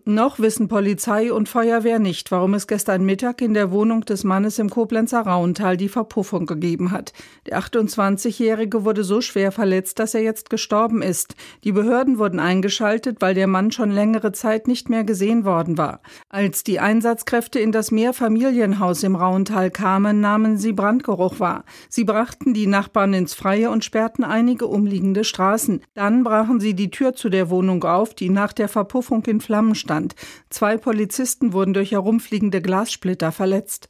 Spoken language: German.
Noch wissen Polizei und Feuerwehr nicht, warum es gestern Mittag in der Wohnung des Mannes im Koblenzer Rauental die Verpuffung gegeben hat. Der 28-Jährige wurde so schwer verletzt, dass er jetzt gestorben ist. Die Behörden wurden eingeschaltet, weil der Mann schon längere Zeit nicht mehr gesehen worden war. Als die Einsatzkräfte in das Mehrfamilienhaus im Rauental kamen, nahmen sie Brandgeruch wahr. Sie brachten die Nachbarn ins Freie und sperrten einige umliegende Straßen. Dann brachen sie die Tür zu der Wohnung auf, die nach der Verpuffung in Flammen stand. 2 Polizisten wurden durch herumfliegende Glassplitter verletzt.